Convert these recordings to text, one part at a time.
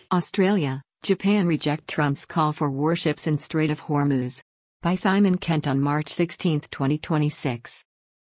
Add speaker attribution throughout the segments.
Speaker 1: Australia, Japan reject Trump's call for warships in Strait of Hormuz. By Simon Kent on March 16, 2026.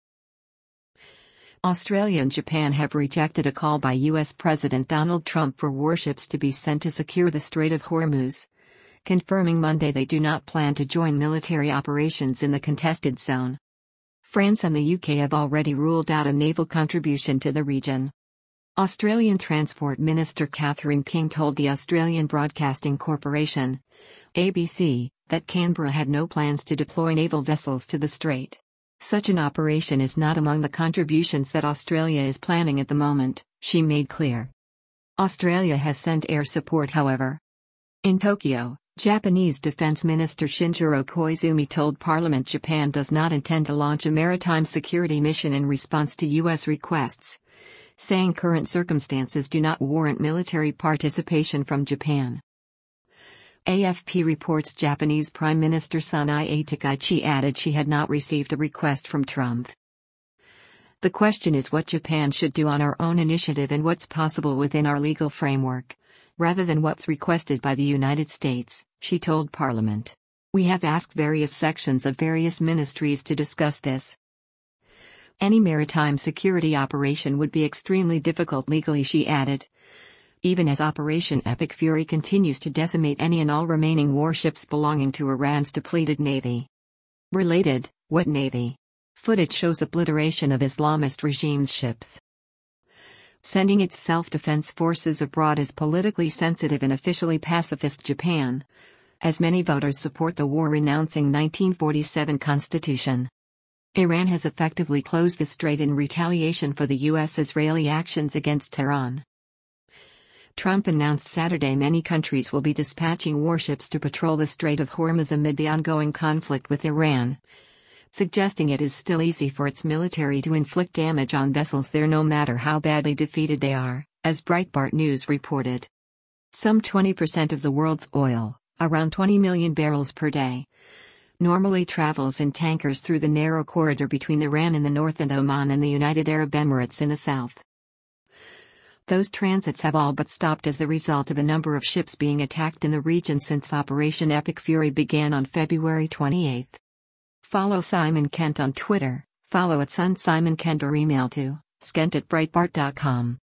Speaker 1: Australia and Japan have rejected a call by U.S. President Donald Trump for warships to be sent to secure the Strait of Hormuz, confirming Monday they do not plan to join military operations in the contested zone. France and the UK have already ruled out a naval contribution to the region. Australian Transport Minister Catherine King told the Australian Broadcasting Corporation, ABC, that Canberra had no plans to deploy naval vessels to the strait. Such an operation is not among the contributions that Australia is planning at the moment, she made clear. Australia has sent air support, however. In Tokyo, Japanese Defense Minister Shinjiro Koizumi told Parliament Japan does not intend to launch a maritime security mission in response to U.S. requests, saying current circumstances do not warrant military participation from Japan. AFP reports Japanese Prime Minister Sanae Takaichi added she had not received a request from Trump. The question is what Japan should do on our own initiative and what's possible within our legal framework, rather than what's requested by the United States, she told Parliament. We have asked various sections of various ministries to discuss this. Any maritime security operation would be extremely difficult legally, she added. Even as Operation Epic Fury continues to decimate any and all remaining warships belonging to Iran's depleted navy. Related, what navy? Footage shows obliteration of Islamist regime's ships. Sending its self-defense forces abroad is politically sensitive in officially pacifist Japan, as many voters support the war-renouncing 1947 constitution. Iran has effectively closed the strait in retaliation for the U.S.-Israeli actions against Tehran. Trump announced Saturday many countries will be dispatching warships to patrol the Strait of Hormuz amid the ongoing conflict with Iran, suggesting it is still easy for its military to inflict damage on vessels there no matter how badly defeated they are, as Breitbart News reported. Some 20% of the world's oil, around 20 million barrels per day, normally travels in tankers through the narrow corridor between Iran in the north and Oman and the United Arab Emirates in the south. Those transits have all but stopped as the result of a number of ships being attacked in the region since Operation Epic Fury began on February 28. Follow Simon Kent on Twitter, follow @SunSimonKent or email to skent@breitbart.com.